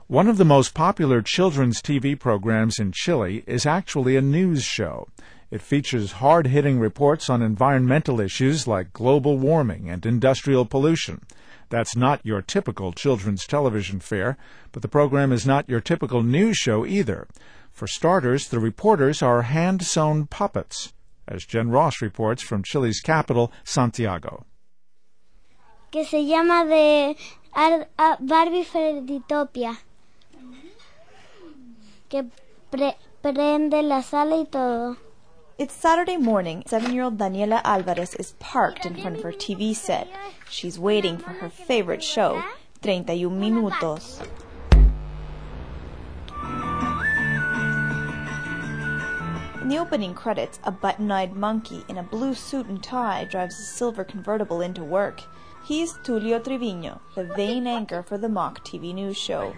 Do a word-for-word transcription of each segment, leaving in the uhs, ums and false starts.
One of the most popular children's T V programs in Chile is actually a news show. It features hard-hitting reports on environmental issues like global warming and industrial pollution. That's not your typical children's television fare, but the program is not your typical news show either. For starters, the reporters are hand-sewn puppets, as Jen Ross reports from Chile's capital, Santiago. Que se llama de Barbie Freditopia. Que pre prende la sala y todo. It's Saturday morning. Seven-year-old Daniela Alvarez is parked in front of her T V set. She's waiting for her favorite show, treinta y un Minutos. In the opening credits, a button-eyed monkey in a blue suit and tie drives a silver convertible into work. He's Tulio Triviño, the vain anchor for the mock T V news show.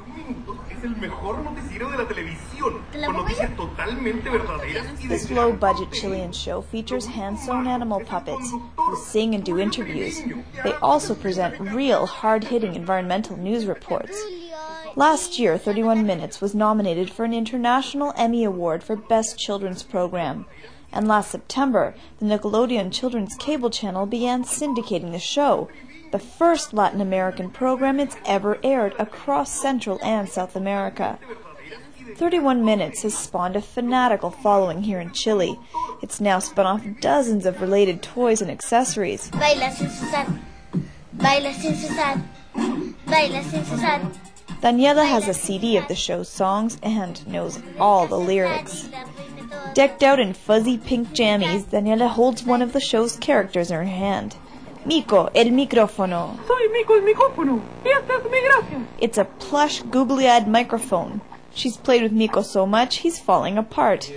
This low-budget Chilean show features hand-sewn animal puppets who sing and do interviews. They also present real, hard-hitting environmental news reports. Last year, thirty-one minutes was nominated for an International Emmy Award for Best Children's Program. And last September, the Nickelodeon Children's Cable Channel began syndicating the show, the first Latin American program it's ever aired across Central and South America. thirty-one minutes has spawned a fanatical following here in Chile. It's now spun off dozens of related toys and accessories. Baila sin cesar. Baila sin cesar. Baila sin cesar. Daniela has a C D of the show's songs and knows all the lyrics. Decked out in fuzzy pink jammies, Daniela holds one of the show's characters in her hand. Mico, el micrófono. Soy Mico el micrófono. Y esta es mi gracia. It's a plush, googly-eyed microphone. She's played with Mico so much, he's falling apart.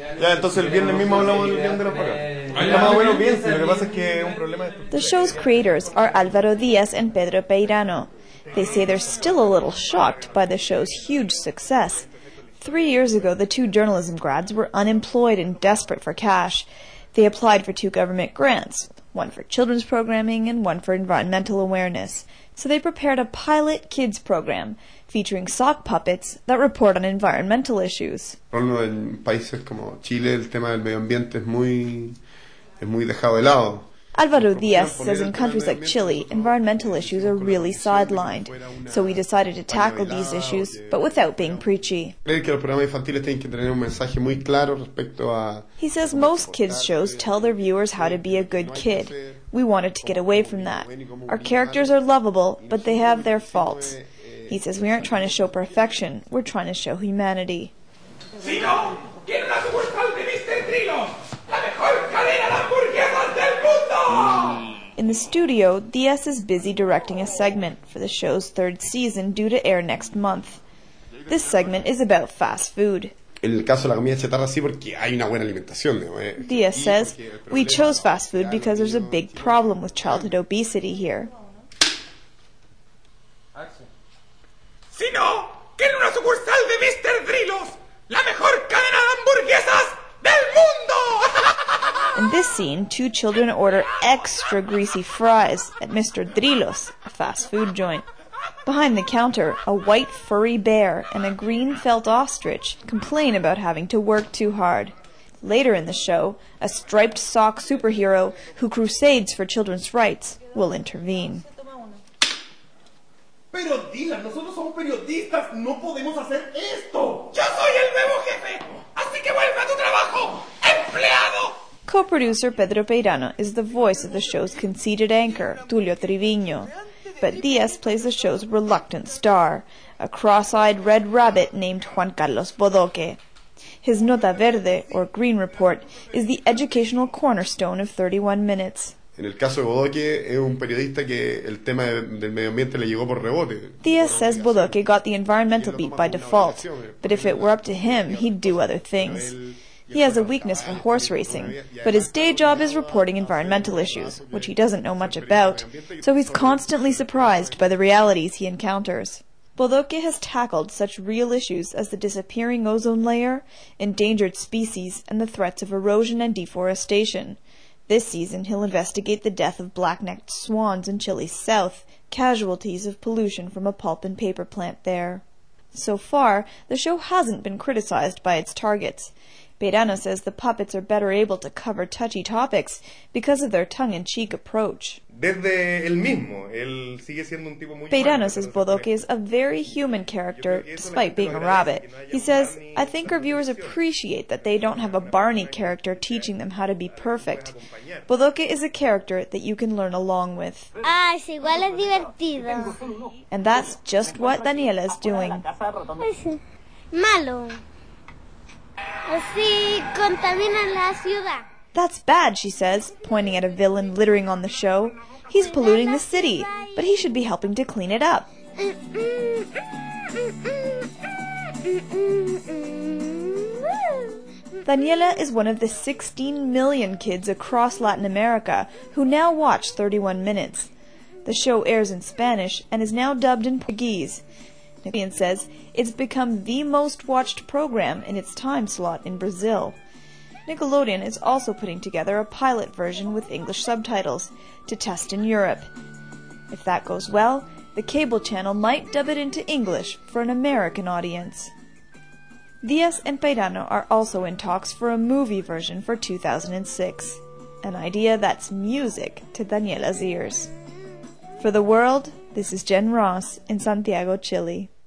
The show's creators are Álvaro Díaz and Pedro Peirano. They say they're still a little shocked by the show's huge success. Three years ago, the two journalism grads were unemployed and desperate for cash. They applied for two government grants, one for children's programming and one for environmental awareness. So they prepared a pilot kids program featuring sock puppets that report on environmental issues. En países como Chile, el tema del medio ambiente es muy, es muy dejado de lado. Álvaro Díaz says in countries like Chile, environmental issues are really sidelined. So we decided to tackle these issues, but without being preachy. He says most kids' shows tell their viewers how to be a good kid. We wanted to get away from that. Our characters are lovable, but they have their faults. He says we aren't trying to show perfection, we're trying to show humanity. In the studio, Díaz is busy directing a segment for the show's third season due to air next month. This segment is about fast food. Díaz says, we chose fast food because there's a big problem with childhood obesity here. Sino que en una sucursal de mister Drillos, la mejor cadena de hamburguesas del mundo. In this scene, two children order extra greasy fries at mister Drillos, a fast food joint. Behind the counter, a white furry bear and a green felt ostrich complain about having to work too hard. Later in the show, a striped sock superhero who crusades for children's rights will intervene. Pero Dylan, nosotros somos periodistas, no podemos hacer esto. Yo soy el nuevo jefe, así que vuelve a tu trabajo, empleado. Co-producer Pedro Peirano is the voice of the show's conceited anchor, Tulio Triviño. But Díaz plays the show's reluctant star, a cross-eyed red rabbit named Juan Carlos Bodoque. His Nota Verde, or Green Report, is the educational cornerstone of thirty-one minutes. En el caso de Bodoque, es un periodista que el tema del medio ambiente le llegó por rebote. Díaz says Bodoque got the environmental beat by default, but if it were up to him, he'd do other things. He has a weakness for horse racing, but his day job is reporting environmental issues, which he doesn't know much about, so he's constantly surprised by the realities he encounters. Bodoque has tackled such real issues as the disappearing ozone layer, endangered species, and the threats of erosion and deforestation. This season, he'll investigate the death of black-necked swans in Chile's south, casualties of pollution from a pulp and paper plant there. So far, the show hasn't been criticized by its targets. Peirano says the puppets are better able to cover touchy topics because of their tongue-in-cheek approach. Desde él mismo, él sigue siendo un tipo muy Peirano says Bodoque is a very human character, despite being a rabbit. He says, I think our viewers appreciate that they don't have a Barney character teaching them how to be perfect. Bodoque is a character that you can learn along with. Ah, es igual es divertido. And that's just what Daniela is doing. Es malo. Así contaminan la ciudad. That's bad, she says, pointing at a villain littering on the show. He's polluting the city, but he should be helping to clean it up. Daniela is one of the sixteen million kids across Latin America who now watch thirty-one minutes. The show airs in Spanish and is now dubbed in Portuguese. Nickelodeon says it's become the most watched program in its time slot in Brazil. Nickelodeon is also putting together a pilot version with English subtitles to test in Europe. If that goes well, the cable channel might dub it into English for an American audience. Diaz and Peirano are also in talks for a movie version for two thousand six, an idea that's music to Daniela's ears. For The World, this is Jen Ross in Santiago, Chile.